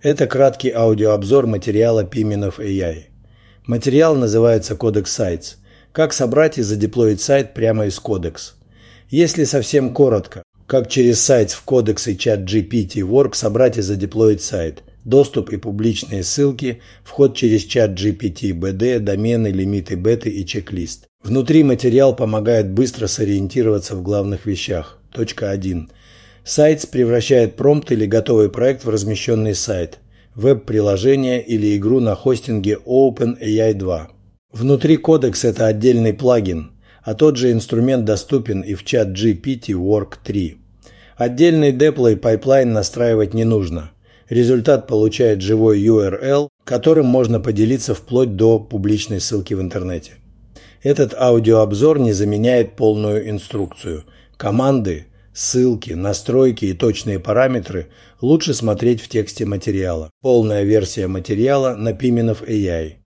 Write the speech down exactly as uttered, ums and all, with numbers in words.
Это краткий аудиообзор материала Piminov эй ай. Материал называется Codex Sites. Как собрать и задеплоить сайт прямо из Codex. Если совсем коротко, как через сайт в Codex и ChatGPT Work собрать и задеплоить сайт. Доступ и публичные ссылки, вход через ChatGPT би ди, домены, лимиты беты и чек-лист. Внутри материал помогает быстро сориентироваться в главных вещах. Точка один. Сайт превращает промпт или готовый проект в размещенный сайт, веб-приложение или игру на хостинге OpenAI два. Внутри Codex это отдельный плагин, а тот же инструмент доступен и в ChatGPT Work три. Отдельный деплой пайплайн настраивать не нужно. Результат получает живой ю ар эл, которым можно поделиться вплоть до публичной ссылки в интернете. Этот аудиообзор не заменяет полную инструкцию. Команды, ссылки, настройки и точные параметры лучше смотреть в тексте материала. Полная версия материала на Piminov эй ай.